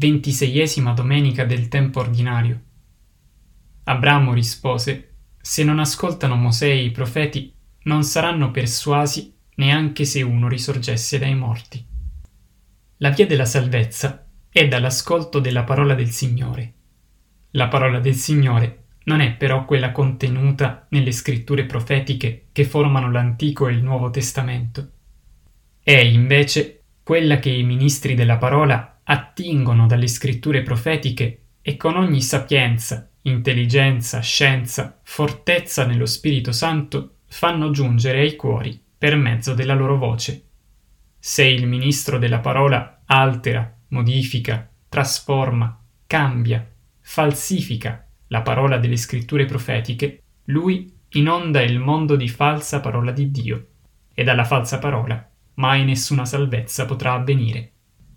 26ª domenica del tempo ordinario. Abramo rispose: se non ascoltano Mosè e i profeti, non saranno persuasi neanche se uno risorgesse dai morti. La via della salvezza è dall'ascolto della parola del Signore. La parola del Signore non è però quella contenuta nelle scritture profetiche che formano l'Antico e il Nuovo Testamento. È invece quella che i ministri della parola attingono dalle scritture profetiche e con ogni sapienza, intelligenza, scienza, fortezza nello Spirito Santo fanno giungere ai cuori per mezzo della loro voce. Se il ministro della parola altera, modifica, trasforma, cambia, falsifica la parola delle scritture profetiche, lui inonda il mondo di falsa parola di Dio, e dalla falsa parola mai nessuna salvezza potrà avvenire.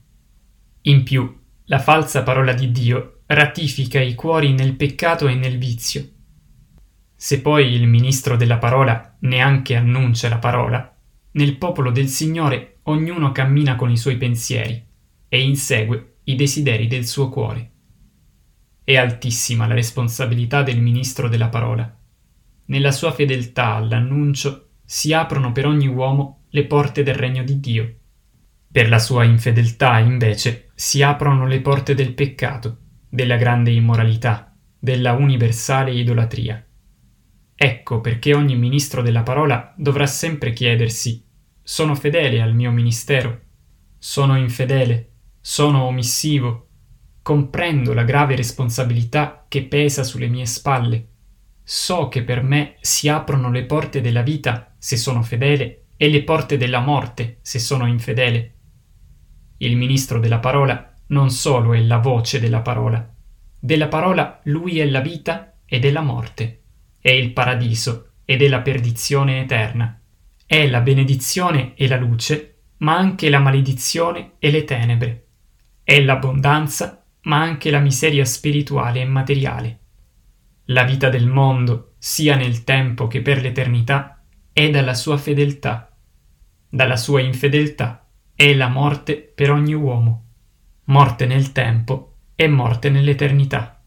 In più, la falsa parola di Dio ratifica i cuori nel peccato e nel vizio. Se poi il ministro della parola neanche annuncia la parola, nel popolo del Signore ognuno cammina con i suoi pensieri e insegue i desideri del suo cuore. È altissima la responsabilità del ministro della parola. Nella sua fedeltà all'annuncio si aprono per ogni uomo le porte del regno di Dio. Per la sua infedeltà, invece, si aprono le porte del peccato, della grande immoralità, della universale idolatria. Ecco perché ogni ministro della parola dovrà sempre chiedersi: sono fedele al mio ministero? Sono infedele? Sono omissivo? Comprendo la grave responsabilità che pesa sulle mie spalle. So che per me si aprono le porte della vita se sono fedele e le porte della morte se sono infedele. Il ministro della parola non solo è la voce della parola lui è la vita ed è la morte, è il paradiso ed è la perdizione eterna, è la benedizione e la luce, ma anche la maledizione e le tenebre, è l'abbondanza, ma anche la miseria spirituale e materiale. La vita del mondo, sia nel tempo che per l'eternità, è dalla sua fedeltà. Dalla sua infedeltà è la morte per ogni uomo, morte nel tempo e morte nell'eternità.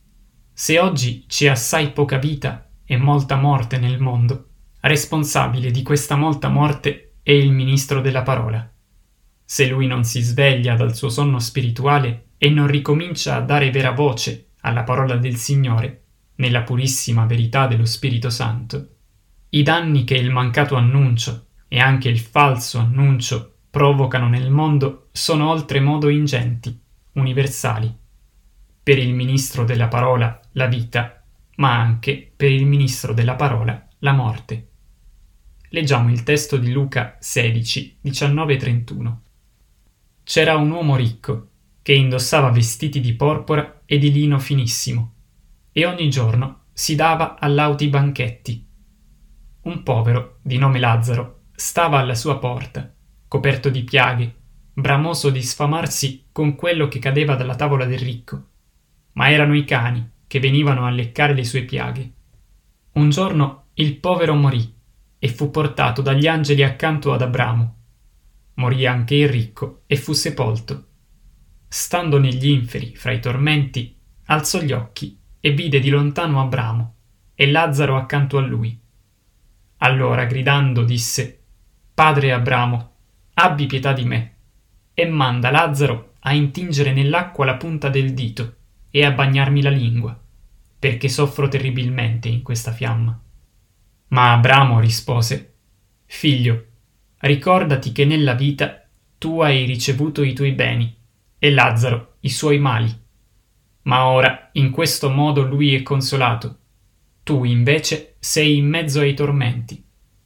Se oggi c'è assai poca vita e molta morte nel mondo, responsabile di questa molta morte è il ministro della parola. Se lui non si sveglia dal suo sonno spirituale e non ricomincia a dare vera voce alla parola del Signore, nella purissima verità dello Spirito Santo, i danni che il mancato annuncio e anche il falso annuncio provocano nel mondo sono oltremodo ingenti, universali. Per il ministro della parola la vita, ma anche per il ministro della parola la morte. Leggiamo il testo di Luca 16, 19-31. C'era un uomo ricco che indossava vestiti di porpora e di lino finissimo e ogni giorno si dava a lauti banchetti. Un povero, di nome Lazzaro, stava alla sua porta, coperto di piaghe, bramoso di sfamarsi con quello che cadeva dalla tavola del ricco, ma erano i cani che venivano a leccare le sue piaghe. Un giorno il povero morì e fu portato dagli angeli accanto ad Abramo. Morì anche il ricco e fu sepolto. Stando negli inferi, fra i tormenti, alzò gli occhi e vide di lontano Abramo e Lazzaro accanto a lui. Allora, gridando, disse: Padre Abramo, abbi pietà di me e manda Lazzaro a intingere nell'acqua la punta del dito e a bagnarmi la lingua, perché soffro terribilmente in questa fiamma. Ma Abramo rispose: Figlio, ricordati che nella vita tu hai ricevuto i tuoi beni e Lazzaro i suoi mali. Ma ora in questo modo lui è consolato, tu invece sei in mezzo ai tormenti.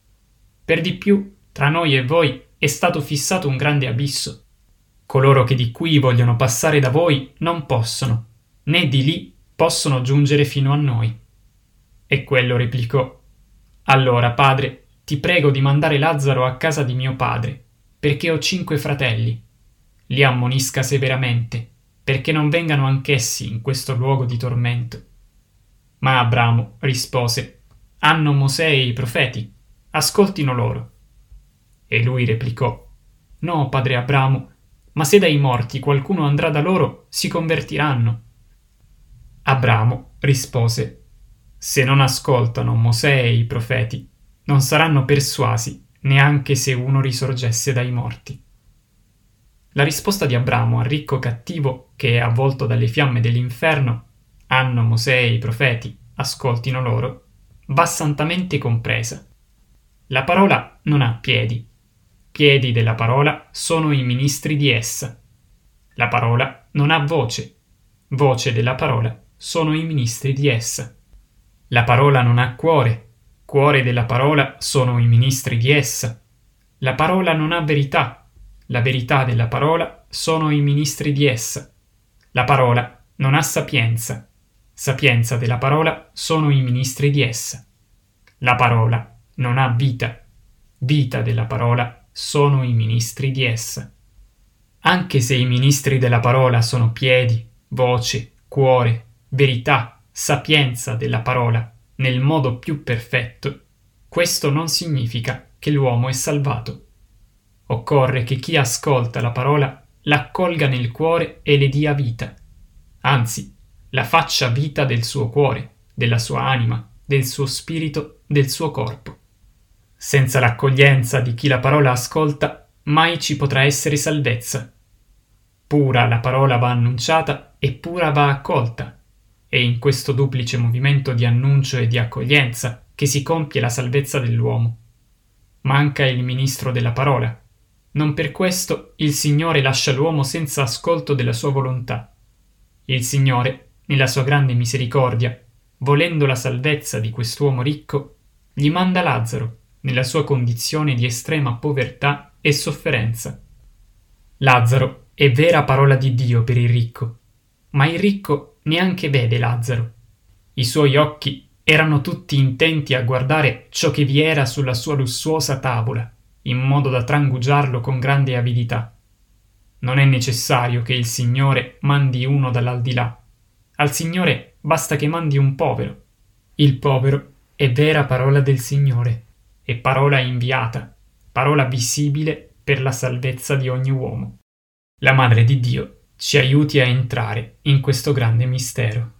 Per di più, tra noi e voi è stato fissato un grande abisso. Coloro che di qui vogliono passare da voi non possono, né di lì possono giungere fino a noi. E quello replicò: Allora, padre, ti prego di mandare Lazzaro a casa di mio padre, perché ho 5 fratelli. Li ammonisca severamente, perché non vengano anch'essi in questo luogo di tormento. Ma Abramo rispose: Hanno Mosè e i profeti, ascoltino loro. E lui replicò: No, padre Abramo, ma se dai morti qualcuno andrà da loro, si convertiranno. Abramo rispose: se non ascoltano Mosè e i profeti, non saranno persuasi neanche se uno risorgesse dai morti. La risposta di Abramo al ricco cattivo che è avvolto dalle fiamme dell'inferno, hanno Mosè e i profeti, ascoltino loro, va santamente compresa. La parola non ha piedi. Piedi della parola sono i ministri di essa. La parola non ha voce. Voce della parola sono i ministri di essa. La parola non ha cuore. Cuore della parola sono i ministri di essa. La parola non ha verità. La verità della parola sono i ministri di essa. La parola non ha sapienza. Sapienza della parola sono i ministri di essa. La parola non ha vita. Vita della parola sono i ministri di essa. Anche se i ministri della parola sono piedi, voce, cuore, verità, sapienza della parola nel modo più perfetto, questo non significa che l'uomo è salvato. Occorre che chi ascolta la parola l'accolga nel cuore e le dia vita, anzi, la faccia vita del suo cuore, della sua anima, del suo spirito, del suo corpo. Senza l'accoglienza di chi la parola ascolta, mai ci potrà essere salvezza. Pura la parola va annunciata e pura va accolta. È in questo duplice movimento di annuncio e di accoglienza che si compie la salvezza dell'uomo. Manca il ministro della parola. Non per questo il Signore lascia l'uomo senza ascolto della sua volontà. Il Signore, nella sua grande misericordia, volendo la salvezza di quest'uomo ricco, gli manda Lazzaro, nella sua condizione di estrema povertà e sofferenza. Lazzaro è vera parola di Dio per il ricco, ma il ricco neanche vede Lazzaro. I suoi occhi erano tutti intenti a guardare ciò che vi era sulla sua lussuosa tavola, in modo da trangugiarlo con grande avidità. Non è necessario che il Signore mandi uno dall'aldilà. Al Signore basta che mandi un povero. Il povero è vera parola del Signore, è parola inviata, parola visibile per la salvezza di ogni uomo. La Madre di Dio ci aiuti a entrare in questo grande mistero.